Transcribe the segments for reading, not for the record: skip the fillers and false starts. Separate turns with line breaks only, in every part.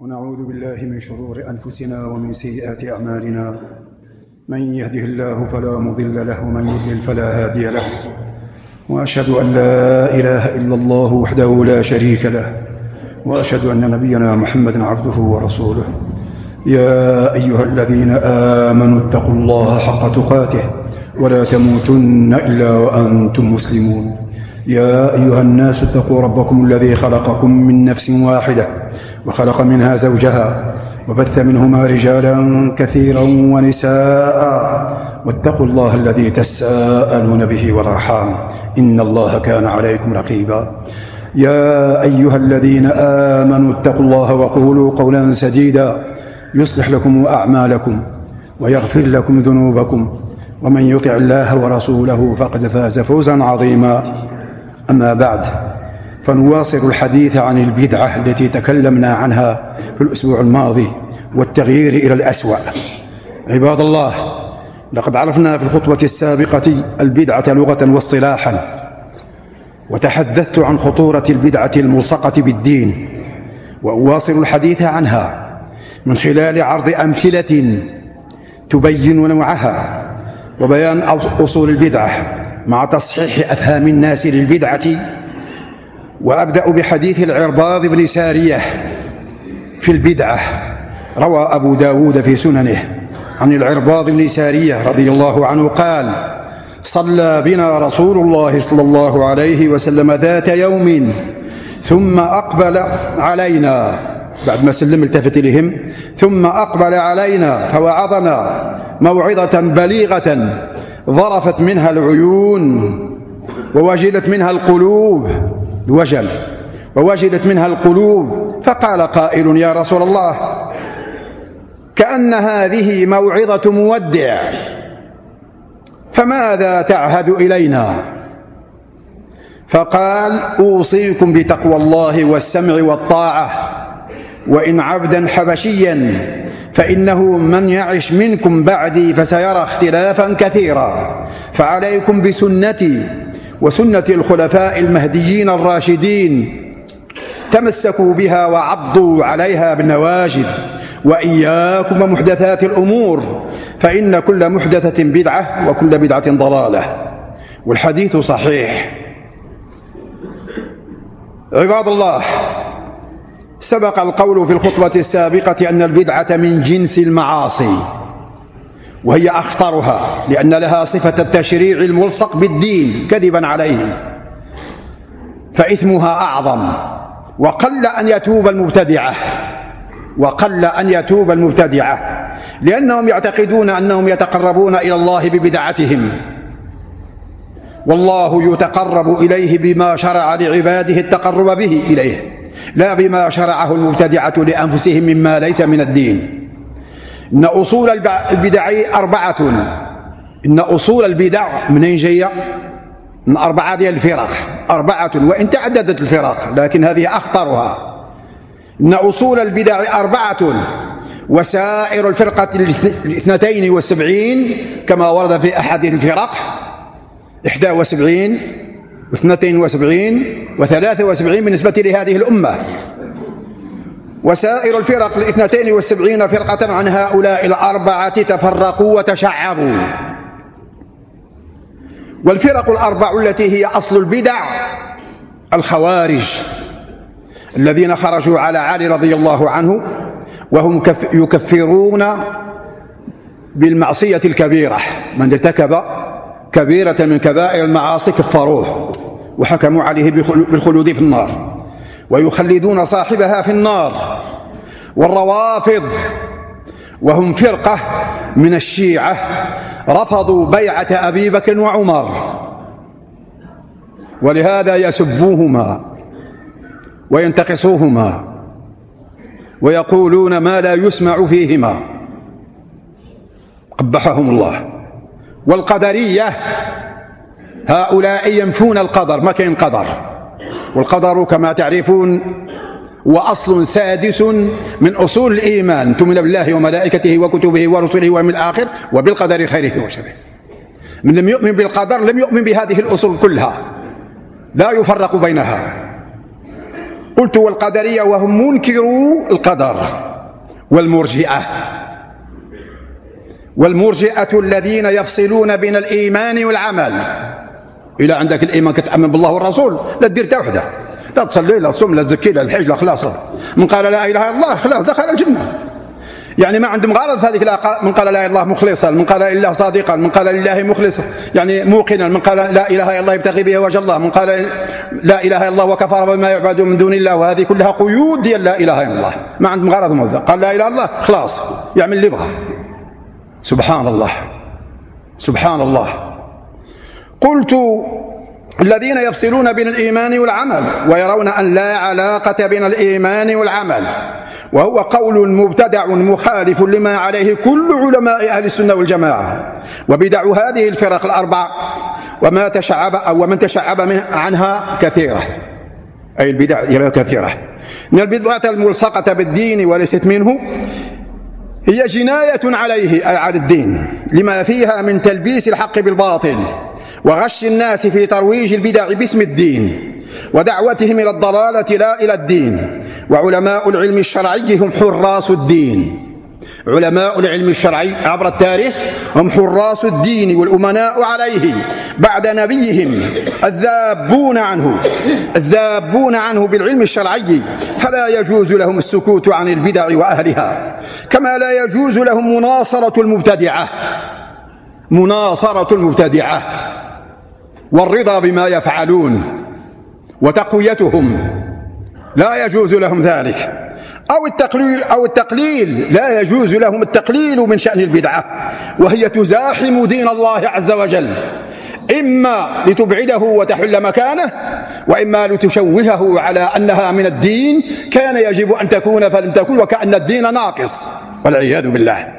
ونعوذ بالله من شرور أنفسنا ومن سيئات أعمالنا. من يهده الله فلا مضل له ومن يضلل فلا هادي له، وأشهد أن لا إله إلا الله وحده لا شريك له، وأشهد أن نبينا محمدا عبده ورسوله. يا أيها الذين آمنوا اتقوا الله حق تقاته ولا تموتن إلا وأنتم مسلمون. يا أيها الناس اتقوا ربكم الذي خلقكم من نفس واحدة وخلق منها زوجها وبث منهما رجالا كثيرا ونساء، واتقوا الله الذي تساءلون به والأرحام إن الله كان عليكم رقيبا. يا أيها الذين آمنوا اتقوا الله وقولوا قولا سديدا يصلح لكم أعمالكم ويغفر لكم ذنوبكم، ومن يطع الله ورسوله فقد فاز فوزا عظيما. أما بعد، فنواصل الحديث عن البدعة التي تكلمنا عنها في الأسبوع الماضي والتغيير إلى الأسوأ. عباد الله، لقد عرفنا في الخطوة السابقة البدعة لغة واصطلاحا، وتحدثت عن خطورة البدعة الملصقة بالدين، وأواصل الحديث عنها من خلال عرض أمثلة تبين نوعها وبيان أصول البدعة مع تصحيح أفهام الناس للبدعة. وأبدأ بحديث العرباض بن سارية في البدعة. روى أبو داود في سننه عن العرباض بن سارية رضي الله عنه قال: صلى بنا رسول الله صلى الله عليه وسلم ذات يوم ثم أقبل علينا، بعد ما سلم التفت إليهم، ثم أقبل علينا فوعظنا موعظة بليغة ظرفت منها العيون ووجلت منها القلوب، ووجلت منها القلوب. فقال قائل: يا رسول الله، كأن هذه موعظة مودع، فماذا تعهد إلينا؟ فقال: أوصيكم بتقوى الله والسمع والطاعة، وإن عبدا حبشيا، فإنه من يعش منكم بعدي فسيرى اختلافا كثيرا، فعليكم بسنتي وسنة الخلفاء المهديين الراشدين، تمسكوا بها وعضوا عليها بالنواجذ، وإياكم ومحدثات الأمور، فإن كل محدثة بدعة وكل بدعة ضلالة. والحديث صحيح. عباد الله، سبق القول في الخطبة السابقة أن البدعة من جنس المعاصي، وهي أخطرها لأن لها صفة التشريع الملصق بالدين كذبا عليه، فإثمها أعظم. وقل أن يتوب المبتدعة لأنهم يعتقدون أنهم يتقربون إلى الله ببدعتهم، والله يتقرب إليه بما شرع لعباده التقرب به إليه، لا بما شرعه المبتدعة لأنفسهم مما ليس من الدين. إن أصول البدع أربعة. إن أصول البدع منين جاية؟ من أربعة ديال الفرق، أربعة، وإن تعددت الفرق لكن هذه أخطرها. إن أصول البدع أربعة، وسائر الفرقة 72 كما ورد في أحد الفرق 71 و72 و73 بالنسبة لهذه الأمة. وسائر الفرق 72 فرقة عن هؤلاء الأربعة تفرقوا وتشعبوا. والفرق الأربع التي هي أصل البدع: الخوارج الذين خرجوا على علي رضي الله عنه، وهم يكفرون بالمعصية الكبيرة، من ارتكب كبيرة من كبائر المعاصي كفروه وحكموا عليه بالخلود في النار، ويخلدون صاحبها في النار. والروافض، وهم فرقة من الشيعة رفضوا بيعة أبي بكر وعمر، ولهذا يسبوهما وينتقصوهما ويقولون ما لا يسمع فيهما، قبحهم الله. والقدرية، هؤلاء ينفون القدر، ما كاين قدر، والقدر كما تعرفون وأصل سادس من أصول الإيمان، تؤمن بالله وملائكته وكتبه ورسله واليوم الآخر وبالقدر خيره وشره. من لم يؤمن بالقدر لم يؤمن بهذه الأصول كلها، لا يفرق بينها. قلت والقدرية وهم منكروا القدر، والمرجئة الذين يفصلون بين الإيمان والعمل. إلى عندك الإيمان كتأمن بالله والرسول لا تدير تا وحده، لا تصلي لا تصوم لا تزكي لا الحج لا خلاص، من قال لا إله إلا الله خلاص دخل الجنة. يعني ما عندهم غرض هذيك، من قال لا اله الا الله مخلصا، من قال لله صادقا، من قال لله مخلصا يعني موقنا، من قال لا اله الا الله يبتغي بها وجه الله، من قال لا اله الا الله وكفر بما يعبد من دون الله. وهذه كلها قيود ديال لا اله الا الله، ما عندهم غرض موضوع. قال لا اله الا الله خلاص يعمل اللي يبغى. سبحان الله سبحان الله. قلت الذين يفصلون بين الإيمان والعمل ويرون أن لا علاقة بين الإيمان والعمل، وهو قول مبتدع مخالف لما عليه كل علماء أهل السنة والجماعة. وبدع هذه الفرق الأربع ومن تشعب عنها كثيرة، أي البدع كثيرة. من البدعة الملصقة بالدين وليست منه هي جناية عليه أي على الدين، لما فيها من تلبيس الحق بالباطل وغش الناس في ترويج البدع باسم الدين ودعوتهم إلى الضلالة لا إلى الدين. وعلماء العلم الشرعي هم حراس الدين، علماء العلم الشرعي عبر التاريخ هم حراس الدين والأمناء عليه بعد نبيهم، الذابون عنه بالعلم الشرعي، فلا يجوز لهم السكوت عن البدع وأهلها، كما لا يجوز لهم مناصرة المبتدعة والرضا بما يفعلون وتقويتهم، لا يجوز لهم ذلك. أو التقليل، لا يجوز لهم التقليل من شأن البدعة، وهي تزاحم دين الله عز وجل، إما لتبعده وتحل مكانه، وإما لتشوهه على أنها من الدين كان يجب أن تكون فلم تكن، وكأن الدين ناقص والعياذ بالله.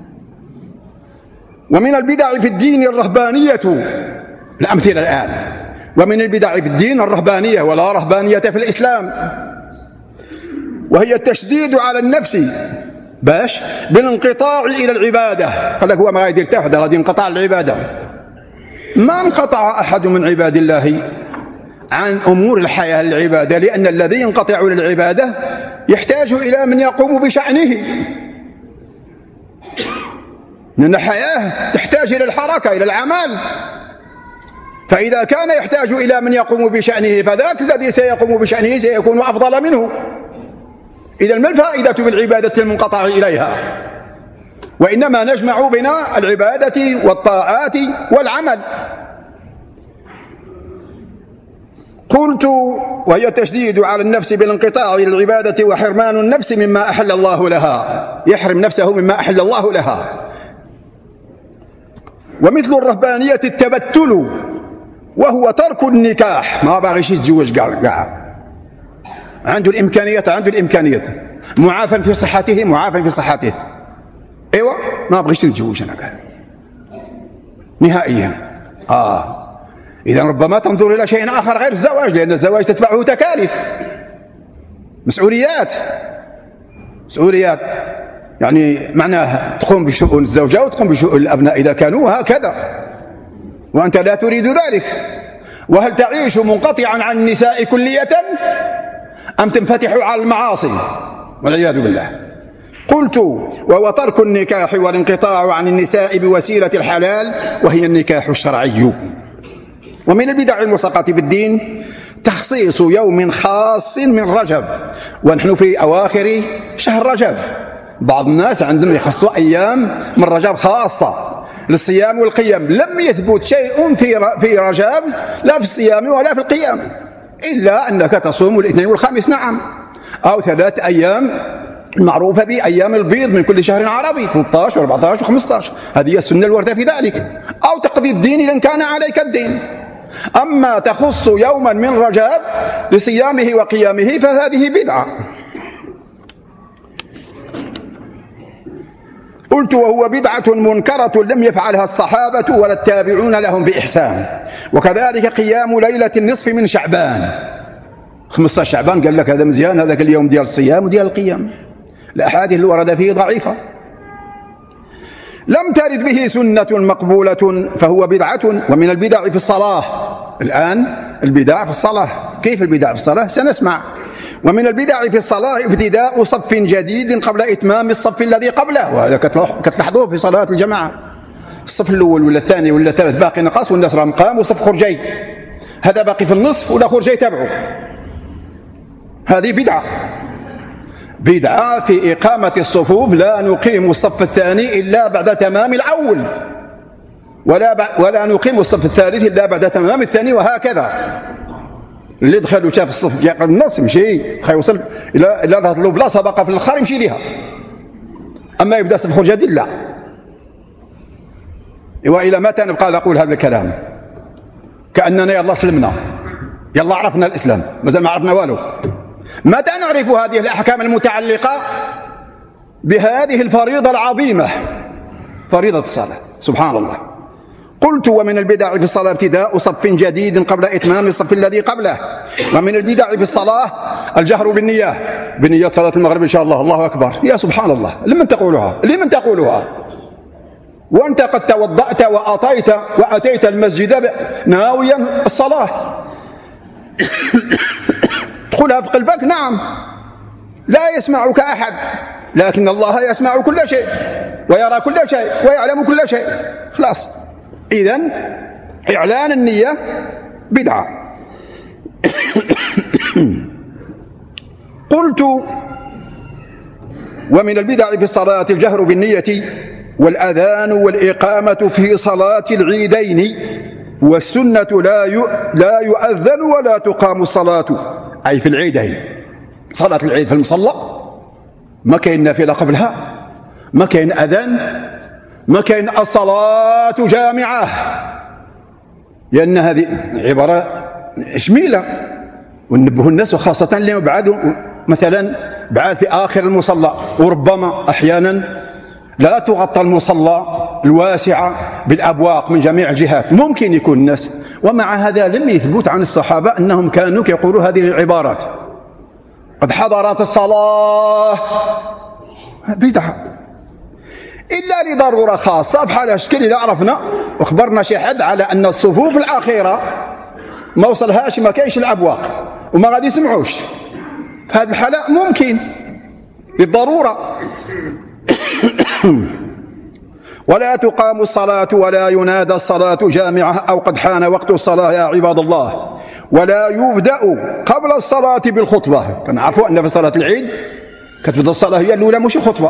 ومن البدع في الدين الرهبانية، الأمثلة الآن، ومن البدع في الدين الرهبانية، ولا رهبانية في الإسلام، وهي التشديد على النفس بالانقطاع إلى العبادة. قال لك هو ما يدير تحت غادي ينقطع العبادة. ما انقطع أحد من عباد الله عن أمور الحياة العبادة، لأن الذي ينقطع للعبادة يحتاج إلى من يقوم بشأنه، لأن الحياة تحتاج إلى الحركة إلى العمل. فإذا كان يحتاج إلى من يقوم بشأنه فذاك الذي سيقوم بشأنه سيكون أفضل منه. إذا ما الفائدة بالعبادة المنقطع إليها؟ وإنما نجمع بين العبادة والطاعات والعمل. قلت وهي التشديد على النفس بالانقطاع إلى العبادة وحرمان النفس مما أحل الله لها، يحرم نفسه مما أحل الله لها. ومثل الرهبانية التبتل، وهو ترك النكاح، ما باغيش يتزوج كاع، عنده الإمكانيات، معافى في صحته، ايوه ما بغيش نتزوج انا كاع نهائيا. اذا ربما تنظر الى شيء اخر غير الزواج، لان الزواج تتبعه تكاليف، مسؤوليات، يعني معناه تقوم بشؤون الزوجة وتقوم بشؤون الأبناء إذا كانوا هكذا، وأنت لا تريد ذلك. وهل تعيش منقطعا عن النساء كلية أم تنفتح على المعاصي والعياذ بالله؟ قلت وهو ترك النكاح والانقطاع عن النساء بوسيلة الحلال، وهي النكاح الشرعي. ومن البدع الملصقة بالدين تخصيص يوم خاص من رجب، ونحن في أواخر شهر رجب. بعض الناس عندهم يخصوا أيام من رجب خاصة للصيام والقيام. لم يثبت شيء في رجب لا في الصيام ولا في القيام، إلا أنك تصوم الاثنين والخميس، نعم، أو 3 أيام المعروفة بأيام البيض من كل شهر عربي، 13 و14 و15، هذه هي السنة الواردة في ذلك، أو تقضي الدين إذا كان عليك الدين. أما تخص يوما من رجب لصيامه وقيامه فهذه بدعة. قلت وهو بدعة منكرة لم يفعلها الصحابة ولا التابعون لهم بإحسان. وكذلك قيام ليلة النصف من شعبان، 15 شعبان قال لك هذا مزيان، هذاك اليوم ديال الصيام وديال القيام. الأحاديث اللي ورد فيه ضعيفة، لم ترد به سنة مقبولة، فهو بدعة. ومن البدع في الصلاة الآن البدع في الصلاة. كيف البدع في الصلاة؟ سنسمع. ومن البدع في الصلاة ابتداء صف جديد قبل إتمام الصف الذي قبله، وهذا كتلاحظوه في صلاة الجماعة. الصف الأول ولا الثاني ولا الثالث باقي نقص والناس راهم قاموا وصف خرجي، هذا باقي في النصف ولا خرجي تبعه. هذه بدعة في إقامة الصفوف. لا نقيم الصف الثاني إلا بعد تمام الأول، ولا نقيم الصف الثالث إلا بعد تمام الثاني، وهكذا. اللي دخل وشاف الصف جاء قبل النص يمشي خيوصل إلى ظهر له بلاصة بقى في الآخر يمشي ليها. أما يبدأ الصف جديد لا. وإلى متى نبقى نقول هذا الكلام كأننا يلا سلمنا، يلا عرفنا الإسلام، مازال ما عرفنا والو. متى نعرف هذه الأحكام المتعلقة بهذه الفريضة العظيمة، فريضة الصلاة؟ سبحان الله. قلت: ومن البدع في الصلاة ابتداء صف جديد قبل إتمام الصف الذي قبله. ومن البدع في الصلاة الجهر بنية صلاة المغرب إن شاء الله. الله أكبر. يا سبحان الله، لمن تقولها؟ وأنت قد توضأت وأتيت المسجد ناويا الصلاة، تقولها بقلبك، نعم، لا يسمعك أحد، لكن الله يسمع كل شيء ويرى كل شيء ويعلم كل شيء. خلاص. إذن إعلان النية بدعة. قلت: ومن البدع في الصلاة الجهر بالنية والأذان والإقامة في صلاة العيدين، والسنة لا يؤذن ولا تقام الصلاة، أي في العيدين. صلاة العيد في المصلى ما كاين نافلة قبلها، ما كاين أذان، ما كاين الصلاة جامعة، لأن هذه عبارة شميلة. ونبه الناس وخاصة اللي بعد مثلا بعد في آخر المصلى، وربما أحيانا لا تغطى المصلى الواسعة بالأبواق من جميع الجهات، ممكن يكون الناس. ومع هذا لم يثبت عن الصحابة أنهم كانوا يقولوا هذه العبارات. قد حضرت الصلاة، بدعة إلا لضرورة خاصة، بحال شكل إذا عرفنا وخبرنا شي حد على أن الصفوف الأخيرة ما وصلهاش، ما كاينش الأبواق وما غادي يسمعوش، في هذه الحالة ممكن للضرورة. ولا تقام الصلاة ولا ينادى الصلاة جامعة أو قد حان وقت الصلاة يا عباد الله. ولا يبدأ قبل الصلاة بالخطبة. كنعرفوا أن في صلاة العيد كتبدأ الصلاة هي الأولى مش الخطبة.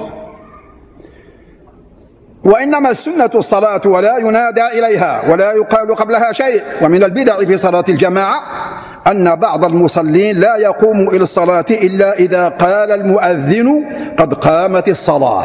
وإنما السنة الصلاة ولا ينادى إليها ولا يقال قبلها شيء. ومن البدع في صلاة الجماعة أن بعض المصلين لا يقوم إلى الصلاة إلا إذا قال المؤذن قد قامت الصلاة،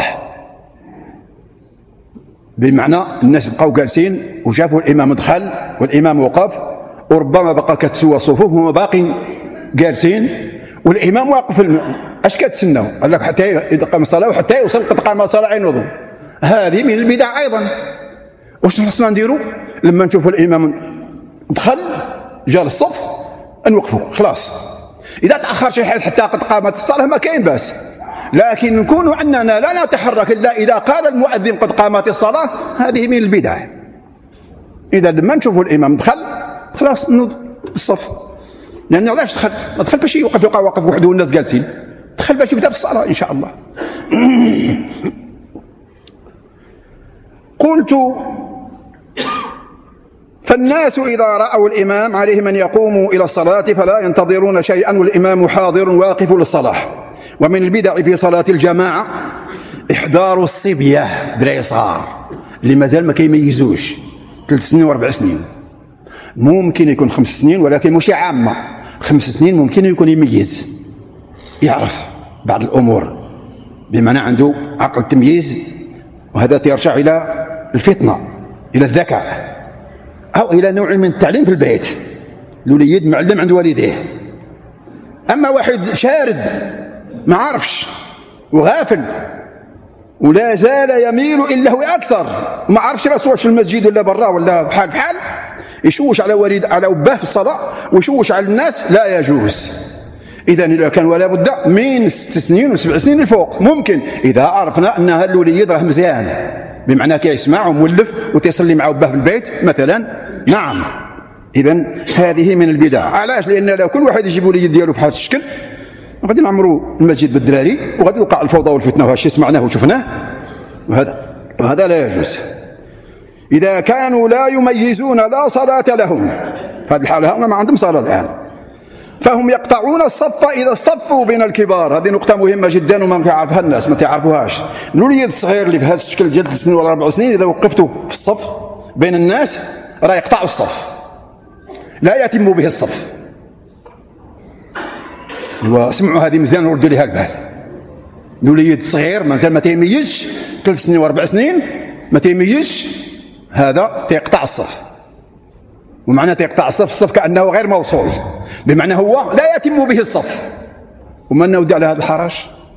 بمعنى الناس بقوا جالسين وشافوا الإمام دخل والإمام وقف، وربما بقى كتسوى صفوف وما باقين جالسين والإمام واقف. اش كتسناو؟ قال لك حتى يقام الصلاة وحتى يوصل قد قام الصلاة عين وضوء. هذه من البدع أيضا. واش خصنا نديروا لما نشوفوا الإمام دخل جاء للصف؟ نوقفوا خلاص. إذا تأخر شي حد حتى قد قامت الصلاة ما كاين باس، لكن نكون أننا لا نتحرك إلا إذا قال المؤذن قد قامت الصلاة، هذه من البدع. إذا لما نشوفوا الإمام دخل خلاص نوض الصف، لأنه علاش دخل؟ ما دخل باش يوقف يبقى واقف وحده والناس جالسين، دخل باش يبدأ في الصلاة إن شاء الله. قلت: فالناس إذا رأوا الإمام عليهم أن يقوموا إلى الصلاة فلا ينتظرون شيئا والإمام حاضر واقف للصلاة. ومن البدع في صلاة الجماعة إحضار الصبية، دراري صغار اللي مازال ما كيميزوش، 3 سنين و4 سنين، ممكن يكون 5 سنين ولكن مش عامة، 5 سنين ممكن يكون يميز، يعرف بعض الأمور، بمعنى عنده عقل التمييز، وهذا يرجع إلى الفطنة، إلى الذكاء، أو إلى نوع من التعليم في البيت، الوليد معلم عند والديه. أما واحد شارد ما عرفش وغافل ولا زال يميل إلا هو أكثر، ما عرفش راسه في المسجد ولا برا ولا بحال يشوش على والد على أباه في الصلاة ويشوش على الناس، لا يجوز. إذا إذا كان ولا بد من 6 سنين و7 سنين الفوق ممكن، إذا عرفنا أن هذا الوليد راه مزيان، بمعنى كيسمع ومولف وتصلي مع أباه في البيت مثلا، نعم إذن هذه من البدع. علاش؟ لأن لو كل واحد يجيب اليد ديالو بحال الشكل غادي نعمروا المسجد بالدراري وغادي يوقع الفوضى والفتنة، وهذا الشيء سمعناه وشفناه، وهذا لا يجوز. إذا كانوا لا يميزون لا صلاة لهم في هذه الحالة، هم ما عندهم صلاة الآن، فهم يقطعون الصف إذا صفوا بين الكبار. هذه نقطة مهمة جدا وما يعرفها الناس، ما تعرفوهاش. الوليد الصغير اللي بهذا الشكل ديال 3 سنين ولا 4 سنين إذا وقفته في الصف بين الناس راه يقطع الصف، لا يتم به الصف. واسمعوا هذه مزيان وردوا لها البال. الوليد الصغير مازال ما تيميزش، 3 سنين و4 سنين ما تيميزش، هذا تيقطع الصف. ومعنى تيقطع الصف كأنه غير موصول، بمعنى هو لا يتم به الصف. ومن نودي على هذا الحرج؟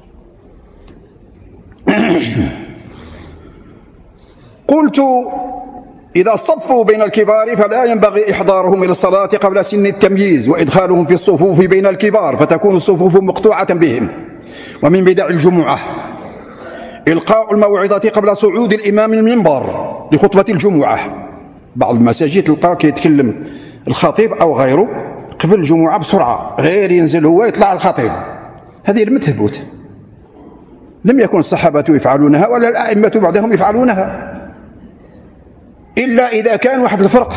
قلت إذا صفوا بين الكبار فلا ينبغي إحضارهم إلى الصلاة قبل سن التمييز وإدخالهم في الصفوف بين الكبار فتكون الصفوف مقطوعة بهم. ومن بدع الجمعة إلقاء الموعظة قبل صعود الإمام المنبر لخطبة الجمعة. بعض المساجد تلقى كيتكلم الخطيب أو غيره قبل الجمعة بسرعة، غير ينزل هو يطلع الخطيب. هذه لم تثبت، لم يكن الصحابة يفعلونها ولا الأئمة بعدهم يفعلونها، إلا إذا كان واحد الفرق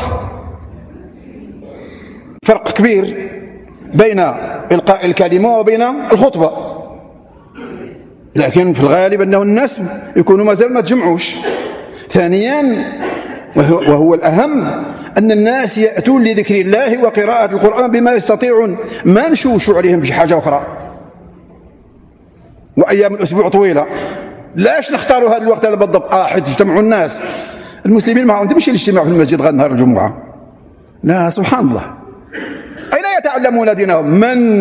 كبير بين إلقاء الكلمة وبين الخطبة. لكن في الغالب أنه الناس يكونوا مازال ما تجمعوش. ثانيا وهو الأهم أن الناس يأتون لذكر الله وقراءة القرآن بما يستطيعون، ما نشوشوا عليهم بشي حاجة أخرى. وأيام الأسبوع طويلة، لاش نختاروا هذا الوقت هذا بالضبط؟ حيث يجتمعوا الناس. المسلمين ما عندهمش الاجتماع في المسجد غير نهار الجمعة. لا، سبحان الله، أين يتعلمون دينهم؟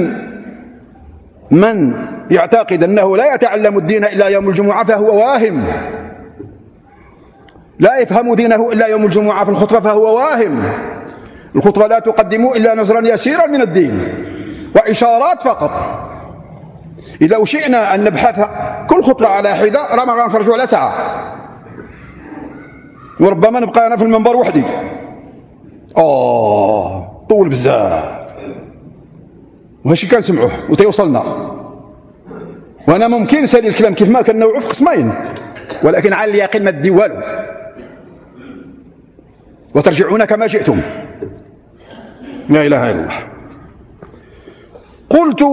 من يعتقد أنه لا يتعلم الدين إلا يوم الجمعة فهو واهم، لا يفهم دينه إلا يوم الجمعة في الخطبة فهو واهم. الخطبة لا تقدم إلا نظرا يسيرا من الدين وإشارات فقط. إذا شئنا أن نبحث كل خطبة على حدة راه ما غنخرجوا على ساعة، وربما نبقى أنا في المنبر وحدي. طول بزاف، وهادشي كنسمعوه وتيوصلنا. وأنا ممكن نسالي الكلام كيف ما كنوعو في قسمين، ولكن على اليقين ما تدي والو، وترجعون كما جئتم. لا إله إلا الله. قلت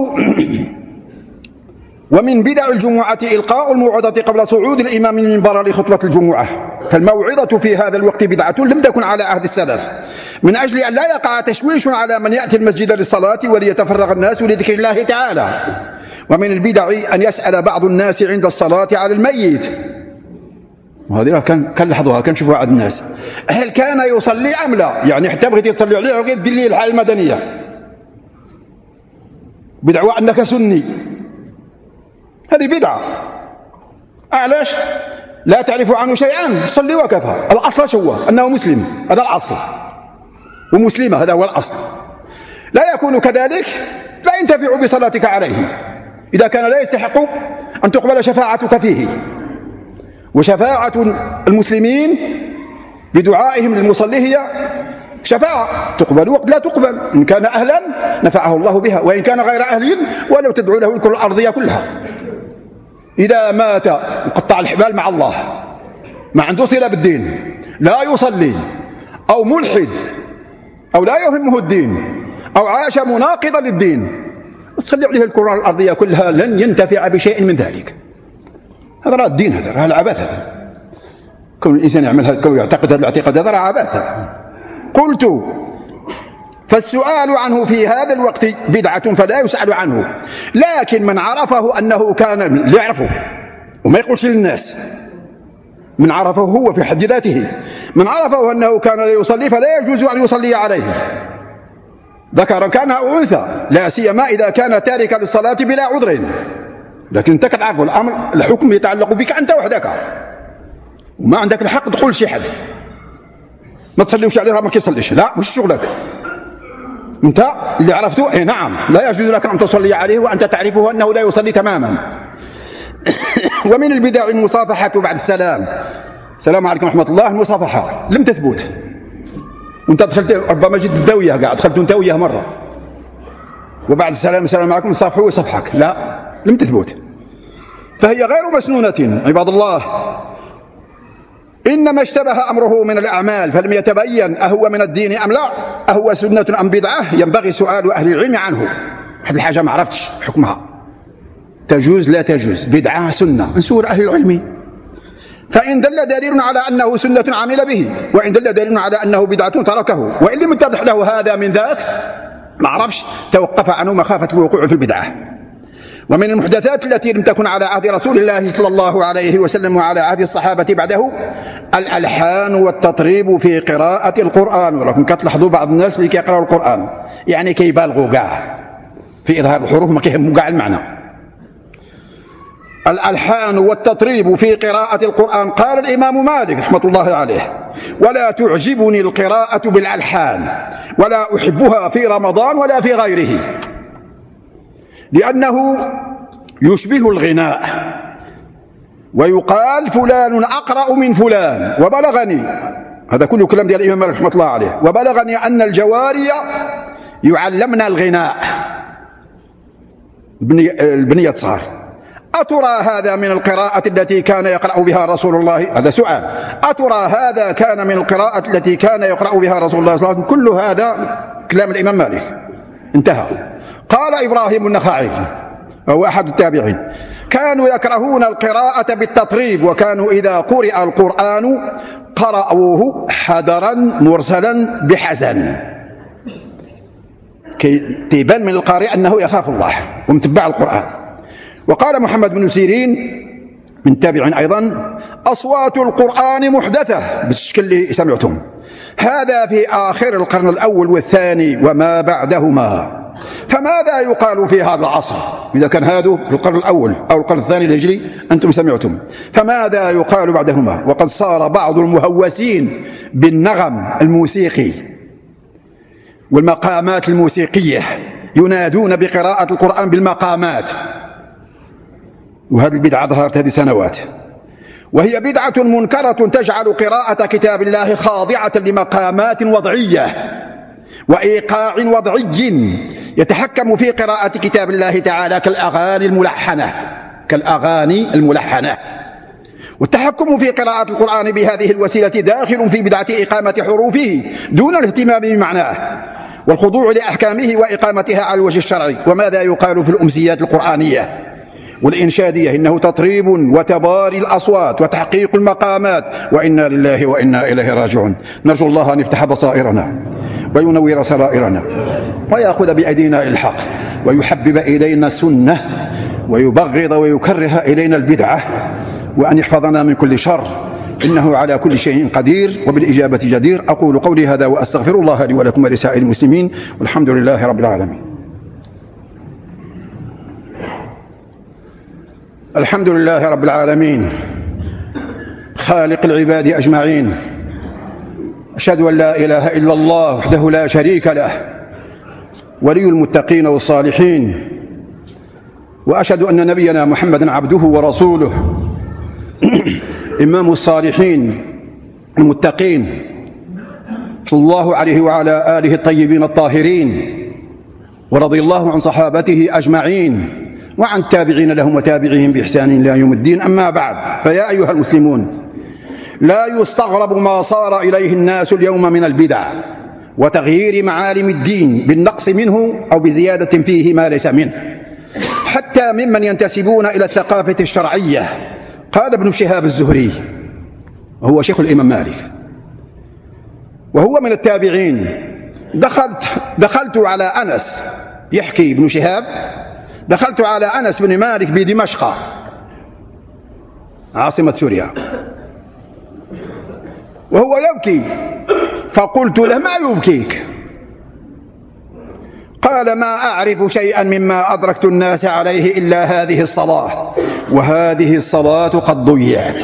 ومن بدع الجمعة إلقاء الموعظة قبل صعود الإمام المنبر لخطبة الجمعة. فالموعظة في هذا الوقت بدعة لم تكن على عهد السلف، من أجل أن لا يقع تشويش على من يأتي المسجد للصلاة وليتفرغ الناس لذكر الله تعالى. ومن البدع أن يسأل بعض الناس عند الصلاة على الميت. وهذه كنلاحظوها كنشوفوها عند الناس، هل كان يصلي أم لا؟ يعني حتى بغيتي تصلي عليه وغير دير ليه الحالة المدنية بدعوى أنك سني. هذه بدعة. علاش؟ لا تعرف عنه شيئا، صلي وكفى. الأصل شو؟ أنه مسلم، هذا الأصل، ومسلمة هذا هو الأصل. لا يكون كذلك لا ينتفع بصلاتك عليه إذا كان لا يستحق أن تقبل شفاعتك فيه. وشفاعة المسلمين بدعائهم للمصلي هي شفاعة تقبل وقت لا تقبل. إن كان أهلا نفعه الله بها، وإن كان غير أهل ولو تدعو له الكرة الأرضية كلها. إذا مات انقطع الحبال مع الله، ما عنده صلة بالدين، لا يصلي أو ملحد أو لا يهمه الدين أو عاش مناقضا للدين، تصلي عليه الكرة الأرضية كلها لن ينتفع بشيء من ذلك. هذا راه الدين، هذا العبث. هذا كون الإنسان يعمل هذا ويعتقد هذا الاعتقاد هذا راه عبث. قلت فالسؤال عنه في هذا الوقت بدعة فلا يسأل عنه، لكن من عرفه أنه كان يعرفه وما يقولش للناس، من عرفه هو في حد ذاته، من عرفه أنه كان لا يصلي فلا يجوز أن يصلي عليه، ذكر كان أو أنثى، لا سيما إذا كان تاركا للصلاة بلا عذر. لكن أنت كتعرف الأمر، الحكم يتعلق بك أنت وحدك، وما عندك الحق تقول شي حد ما تصليوش عليه ما كيصليش، لا مش شغلك انت اللي عرفته. نعم لا يجوز لك أن تصلي عليه وأنت تعرفه أنه لا يصلي تماما. ومن البدع المصافحة بعد السلام. السلام عليكم ورحمة الله. المصافحة لم تثبت وانت دخلت ربما جيت الداوية قاعد دخلت انت وياه مرة وبعد السلام عليكم صافحوا وصفحك، لا لم تثبت. فهي غير مسنونة عباد الله، إنما اشتبه أمره من الأعمال فلم يتبين أهو من الدين أم لا، أهو سنة أم بدعة، ينبغي سؤال أهل العلم عنه. واحد الحاجة ما عرفتش حكمها، تجوز لا تجوز، بدعة سنة، نسول أهل العلم. فإن دل دليل على أنه سنة عمل به، وإن دل دليل على أنه بدعة تركه، وإن لم يتضح له هذا من ذاك ما عرفش توقف عنه مخافة الوقوع في البدعة. ومن المحدثات التي لم تكن على عهد رسول الله صلى الله عليه وسلم وعلى عهد الصحابة بعده الألحان والتطريب في قراءة القرآن. ولكن كتلاحظوا بعض الناس اللي كيقراوا القرآن يعني كيبالغوا كاع في إظهار الحروف، ما كيهموا كاع المعنى. الألحان والتطريب في قراءة القرآن، قال الإمام مالك رحمة الله عليه: ولا تعجبني القراءة بالألحان ولا أحبها في رمضان ولا في غيره، لأنه يشبه الغناء، ويقال فلان أقرأ من فلان. وبلغني، هذا كله كلام ديال الإمام مالك رحمة الله عليه، وبلغني أن الجواري يعلمنا الغناء، البنية صغار. أترى هذا من القراءة التي كان يقرأ بها رسول الله؟ هذا سؤال. أترى هذا كان من القراءة التي كان يقرأ بها رسول الله صلى الله عليه وسلم؟ كل هذا كلام الإمام مالك انتهى. قال إبراهيم النخعي وهو أحد التابعين: كانوا يكرهون القراءة بالتطريب، وكانوا إذا قرئ القرآن قرأوه حدرا مرسلا بحزن، كي تبان من القارئ أنه يخاف الله ومتبع القرآن. وقال محمد بن سيرين من تابع أيضا: أصوات القرآن محدثة بالشكل اللي سمعتم، هذا في آخر القرن الأول والثاني وما بعدهما، فماذا يقال في هذا العصر؟ إذا كان هذا القرن الأول أو القرن الثاني الهجري أنتم سمعتم، فماذا يقال بعدهما؟ وقد صار بعض المهوسين بالنغم الموسيقي والمقامات الموسيقية ينادون بقراءة القرآن بالمقامات، وهذه البدعة ظهرت هذه سنوات، وهي بدعة منكرة تجعل قراءة كتاب الله خاضعة لمقامات وضعية وإيقاع وضعي يتحكم في قراءة كتاب الله تعالى كالأغاني الملحنة. والتحكم في قراءة القرآن بهذه الوسيلة داخل في بدعة إقامة حروفه دون الاهتمام بمعناه والخضوع لأحكامه وإقامتها على الوجه الشرعي. وماذا يقال في الأمسيات القرآنية والإنشادية؟ إنه تطريب وتباري الأصوات وتحقيق المقامات، وإنا لله وإنا إليه راجعون. نرجو الله أن يفتح بصائرنا وينور سرائرنا ويأخذ بأيدينا الحق ويحبب إلينا السنة ويبغض ويكره إلينا البدعة، وأن يحفظنا من كل شر، إنه على كل شيء قدير وبالإجابة جدير. أقول قولي هذا وأستغفر الله لي ولكم ولسائر المسلمين، والحمد لله رب العالمين. الحمد لله رب العالمين خالق العباد أجمعين، أشهد أن لا إله إلا الله وحده لا شريك له ولي المتقين والصالحين، وأشهد أن نبينا محمدا عبده ورسوله إمام الصالحين المتقين، صلى الله عليه وعلى آله الطيبين الطاهرين، ورضي الله عن صحابته أجمعين وعن التابعين لهم وتابعيهم بإحسان إلى يوم الدين. أما بعد، فيا أيها المسلمون، لا يستغرب ما صار إليه الناس اليوم من البدع وتغيير معالم الدين بالنقص منه أو بزيادة فيه ما ليس منه، حتى ممن ينتسبون إلى الثقافة الشرعية. قال ابن شهاب الزهري وهو شيخ الإمام مالك وهو من التابعين: دخلت على أنس، يحكي ابن شهاب، دخلت على أنس بن مالك بدمشق عاصمة سوريا وهو يبكي، فقلت له: ما يبكيك؟ قال: ما أعرف شيئا مما أدركت الناس عليه إلا هذه الصلاة، وهذه الصلاة قد ضيعت.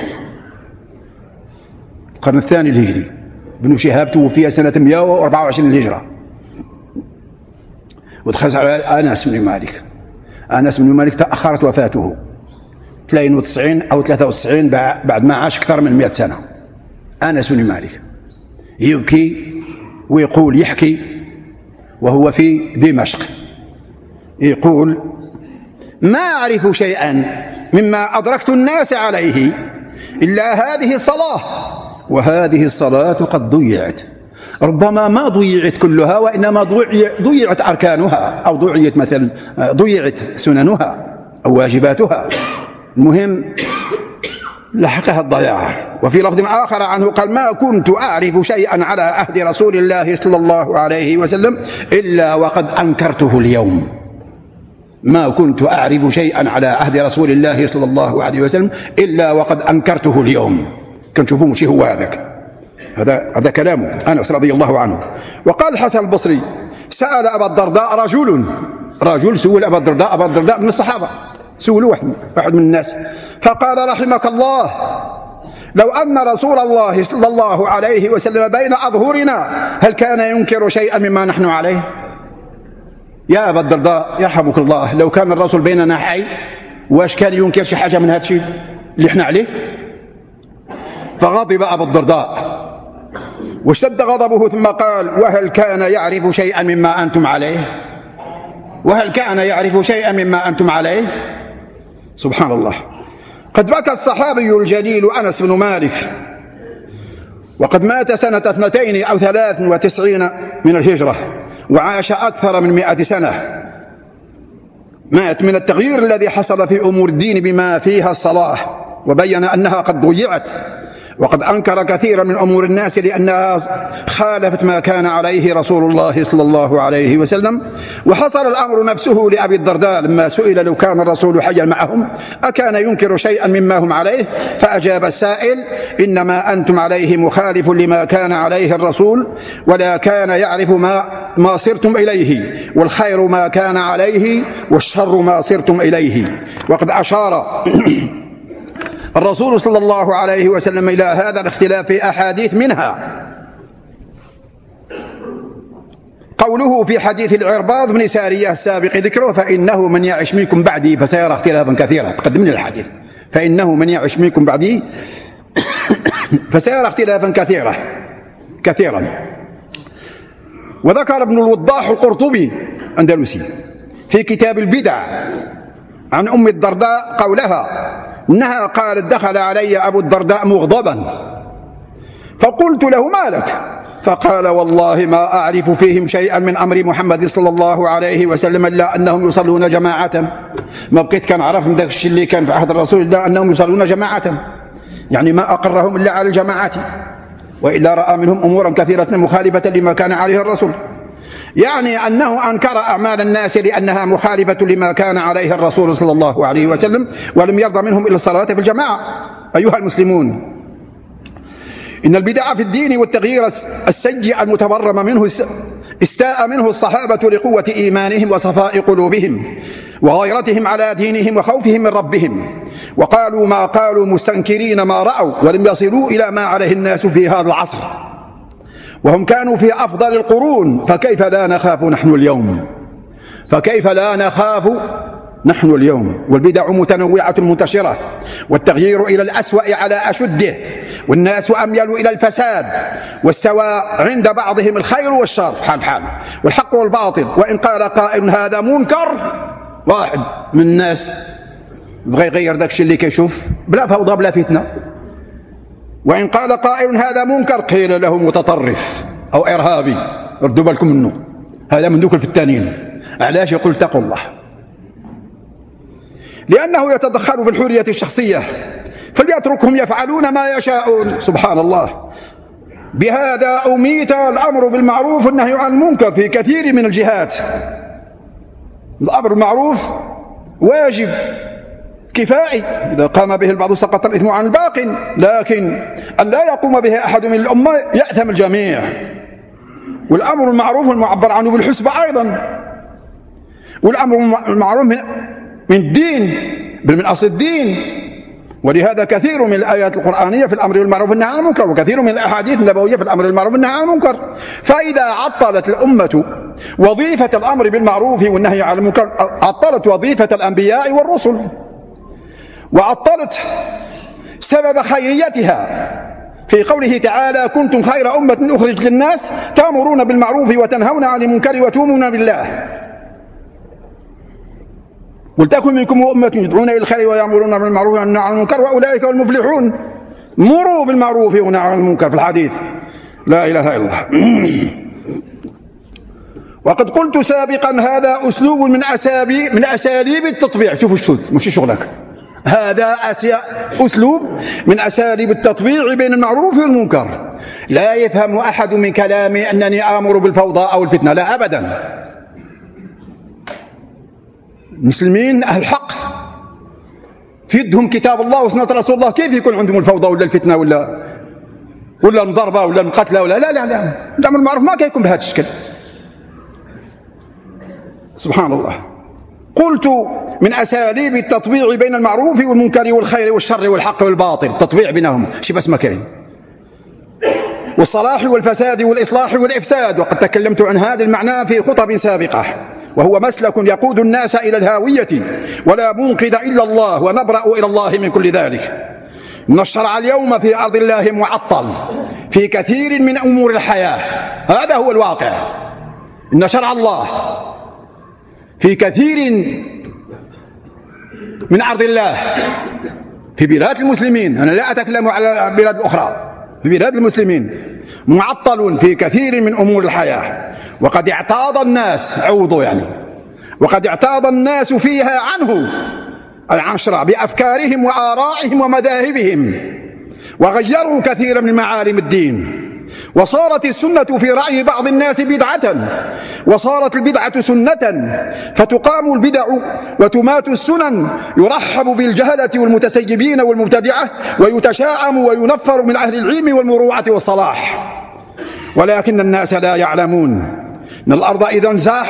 القرن الثاني الهجري، ابن شهاب توفي سنة 124 للهجرة، ودخل على أنس بن مالك. أنس بن مالك تأخرت وفاته 92 أو 93 بعد ما عاش أكثر من 100 سنة. أنس بن مالك يبكي ويقول يحكي وهو في دمشق، يقول: ما أعرف شيئا مما أدركت الناس عليه إلا هذه الصلاة، وهذه الصلاة قد ضيعت. ربما ما ضيعت كلها، وإنما ضيعت أركانها، أو ضيعت سننها أو واجباتها، المهم لحقها الضياع. وفي لفظ آخر عنه قال: ما كنت أعرف شيئا على عهد رسول الله صلى الله عليه وسلم إلا وقد أنكرته اليوم. ما كنت أعرف شيئا على عهد رسول الله صلى الله عليه وسلم إلا وقد أنكرته اليوم. كنشوفوا مشي هو هذا كلامه أنس رضي الله عنه. وقال الحسن البصري: سأل أبا الدرداء رجل سول أبا الدرداء من الصحابة، سولوا واحد من الناس، فقال: رحمك الله، لو أن رسول الله صلى الله عليه وسلم بين أظهرنا هل كان ينكر شيئا مما نحن عليه؟ يا أبا الدرداء يرحمك الله، لو كان الرسول بيننا حي واش كان ينكر شي حاجة من هذا الشيء اللي احنا عليه؟ فغضب أبا الدرداء واشتد غضبه، ثم قال: وهل كان يعرف شيئا مما أنتم عليه؟ وهل كان يعرف شيئا مما أنتم عليه؟ سبحان الله. قد بكى الصحابي الجليل أنس بن مالك، وقد مات سنة 92 أو 93 من الهجرة، وعاش أكثر من 100 سنة. مات من التغيير الذي حصل في أمور الدين بما فيها الصلاة، وبين أنها قد ضيعت، وقد أنكر كثيرا من أمور الناس لأنها خالفت ما كان عليه رسول الله صلى الله عليه وسلم. وحصل الأمر نفسه لأبي الدرداء لما سئل: لو كان الرسول حيا معهم أكان ينكر شيئا مما هم عليه؟ فأجاب السائل: إنما أنتم عليه مخالف لما كان عليه الرسول، ولا كان يعرف ما صرتم إليه، والخير ما كان عليه والشر ما صرتم إليه. وقد أشار الرسول صلى الله عليه وسلم إلى هذا الاختلاف في أحاديث، منها قوله في حديث العرباض بن سارية السابق ذكره: فإنه من يعش منكم بعدي فسيرى اختلافا كثيرا. تقدمني الحديث: فإنه من يعش منكم بعدي فسيرى اختلافا كثيرا. وذكر ابن الوضاح القرطبي أندلسي في كتاب البدع عن أم الدرداء قولها إنها قالت: دخل علي أبو الدرداء مغضبا فقلت له: ما لك؟ فقال: والله ما أعرف فيهم شيئا من أمر محمد صلى الله عليه وسلم إلا أنهم يصلون جماعة. ما بقيت كان عرف من ذاك الشيء اللي كان في عهد الرسول إلا أنهم يصلون جماعة، يعني ما أقرهم إلا على الجماعة، وإلا رأى منهم أمورا كثيرة مخالفة لما كان عليه الرسول، يعني أنه أنكر أعمال الناس لأنها مخالفة لما كان عليه الرسول صلى الله عليه وسلم، ولم يرضى منهم إلا الصلاة في الجماعة. أيها المسلمون، إن البدع في الدين والتغيير السيء المتبرم منه استاء منه الصحابة لقوة إيمانهم وصفاء قلوبهم وغيرتهم على دينهم وخوفهم من ربهم، وقالوا ما قالوا مستنكرين ما رأوا، ولم يصلوا إلى ما عليه الناس في هذا العصر، وهم كانوا في أفضل القرون. فكيف لا نخاف نحن اليوم؟ والبدع متنوعة منتشرة، والتغيير إلى الأسوأ على أشده، والناس أميل إلى الفساد، واستوى عند بعضهم الخير والشر حال والحق والباطل. وإن قال قائل هذا منكر، واحد من الناس بغى يغير ذاك الشيء اللي كيشوف بلا فوضى بلا فتنة. وإن قال قائل هذا منكر قيل له متطرف أو إرهابي، ردوا بالكم منه، هذا من ذوك الفتانين. علاش؟ يقول اتقوا الله، لأنه يتدخل بالحرية الشخصية، فليتركهم يفعلون ما يشاءون. سبحان الله. بهذا أميت الأمر بالمعروف والنهي عن المنكر في كثير من الجهات. الأمر بالمعروف واجب كفائي، إذا قام به البعض سقط الإثم عن الباقي، لكن أن لا يقوم به أحد من الأمة يأثم الجميع. والأمر المعروف المعبر عنه بالحسبة أيضا، والأمر المعروف من الدين، بل من أصل الدين. ولهذا كثير من الآيات القرآنية في الأمر بالمعروف والنهي عن المنكر، وكثير من الأحاديث النبوية في الأمر بالمعروف والنهي عن المنكر. فإذا عطلت الأمة وظيفة الأمر بالمعروف والنهي عن المنكر، عطلت وظيفة الأنبياء والرسل، وعطلت سبب خيريتها، في قوله تعالى: كنتم خير أمة أخرجت للناس تأمرون بالمعروف وتنهون عن المنكر وتؤمنون بالله ولتكن منكم أمة يدعون إلى الخير ويأمرون بالمعروف وينهون عن المنكر وأولئك هم المفلحون. مروا بالمعروف ونهوا عن المنكر في الحديث. لا إله إلا الله. وقد قلت سابقا هذا أسلوب من أساليب التطبيع. شوفوا الشذ مش شغلك. هذا أسلوب من أساليب التطبيع بين المعروف والمنكر. لا يفهم أحد من كلامي أنني آمر بالفوضى أو الفتنة، لا أبدا. المسلمين أهل الحق في يدهم كتاب الله وسنة رسول الله، كيف يكون عندهم الفوضى ولا الفتنة ولا المضاربة ولا القتلى ولا لا لا لا. الأمر المعروف ما كيكون بهذا الشكل. سبحان الله. قلت من أساليب التطبيع بين المعروف والمنكر والخير والشر والحق والباطل، التطبيع بينهم شي بس ما كاين، والصلاح والفساد والإصلاح والإفساد. وقد تكلمت عن هذا المعنى في خطب سابقة، وهو مسلك يقود الناس إلى الهاوية ولا منقذ إلا الله، ونبرأ إلى الله من كل ذلك. إن الشرع اليوم في أرض الله معطل في كثير من أمور الحياة، هذا هو الواقع. إن شرع الله في كثير من أرض الله في بلاد المسلمين، أنا لا أتكلم على البلاد الأخرى، في بلاد المسلمين معطل في كثير من أمور الحياة، وقد اعتاض الناس وقد اعتاض الناس فيها عنه عن الشرع بأفكارهم وآرائهم ومذاهبهم، وغيروا كثيرا من معالم الدين، وصارت السنة في رأي بعض الناس بدعة، وصارت البدعة سنة، فتقام البدع وتمات السنن، يرحب بالجهلة والمتسيبين والمبتدعة، ويتشاءم وينفر من أهل العلم والمروعة والصلاح. ولكن الناس لا يعلمون أن الأرض إذا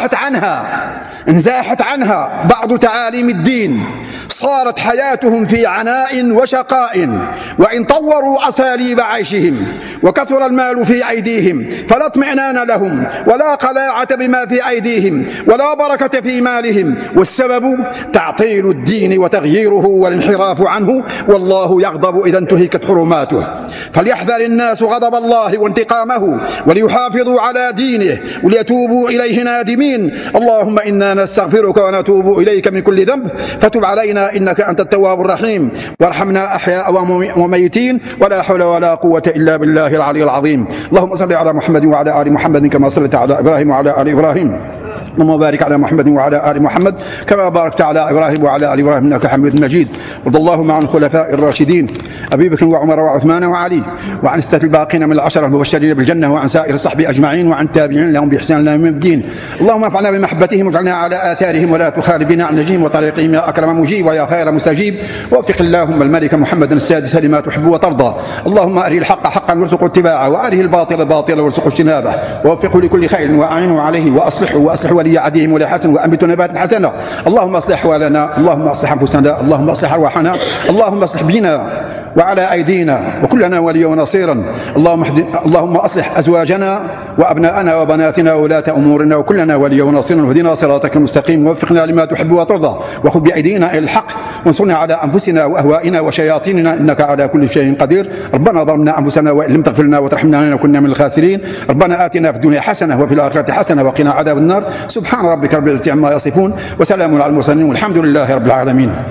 انزاحت عنها بعض تعاليم الدين، صارت حياتهم في عناء وشقاء، وإن طوروا أساليب عيشهم وكثر المال في أيديهم فلا اطمئنان لهم ولا قلاعة بما في أيديهم ولا بركة في مالهم، والسبب تعطيل الدين وتغييره والانحراف عنه، والله يغضب إذا انتهكت حرماته. فليحذر الناس غضب الله وانتقامه، وليحافظوا على دينه، وليتوبوا إليه نادمين. اللهم إنا نستغفرك ونتوب إليك من كل ذنب، فتب علينا إنك أنت التواب الرحيم، وارحمنا أحياء وميتين، ولا حول ولا قوة إلا بالله العلي العظيم. اللهم صل على محمد وعلى آل محمد كما صليت على إبراهيم وعلى آل إبراهيم، اللهم بارك على محمد وعلى آل محمد كما باركت على إبراهيم وعلى آل إبراهيم إنك حميد مجيد. وارض اللهم عن الخلفاء الراشدين أبي بكر وعمر وعثمان وعلي، وعن الستة الباقين من العشرة المبشرين بالجنة، وعن سائر الصحب أجمعين، وعن التابعين لهم بإحسان إلى يوم الدين. اللهم ارفعنا بمحبتهم واجعلنا على آثارهم، ولا تخالفنا عن نجيم وطريقهم يا أكرم مجيب ويا خير مستجيب. ووفق اللهم الملك محمد السادس لما تحب وترضى. اللهم أره الحق حقا وارزقه اتباعه، وأره الباطل باطلا وارزقه اجتنابه، ووفقه لكل خير وأعينه عليه، وأصلح ولي عهدهم ولا حسن، وأنبت نبات حسنة. اللهم اصلح أحوالنا، اللهم اصلح أنفسنا، اللهم اصلح أرواحنا، اللهم اصلح بنا وعلى أيدينا وكلنا وليا ونصيرا. اللهم أصلح أزواجنا وأبناءنا وبناتنا وولاة أمورنا وكلنا وليا ونصيرا، واهدنا صراطك المستقيم، ووفقنا لما تحب وترضى، وخذ بأيدينا إلى الحق، وانصرنا على أنفسنا وأهوائنا وشياطيننا إنك على كل شيء قدير. ربنا ظلمنا أنفسنا وإن لم تغفر لنا وترحمنا لنكن من الخاسرين. ربنا آتنا في الدنيا حسنة وفي الآخرة حسنة وقنا عذاب النار. سبحان ربك رب العزة عما يصفون، وسلام على المرسلين، والحمد لله رب العالمين.